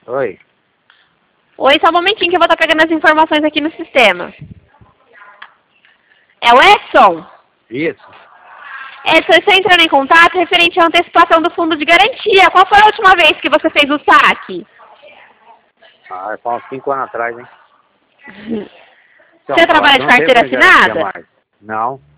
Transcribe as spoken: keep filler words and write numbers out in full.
Oi. Oi, só um momentinho que eu vou estar pegando as informações aqui no sistema. É o Edson? Isso. Edson, você entrando em contato referente à antecipação do fundo de garantia. Qual foi a última vez que você fez o saque? Ah, foi uns cinco anos atrás, hein? Você trabalha de carteira assinada? Não.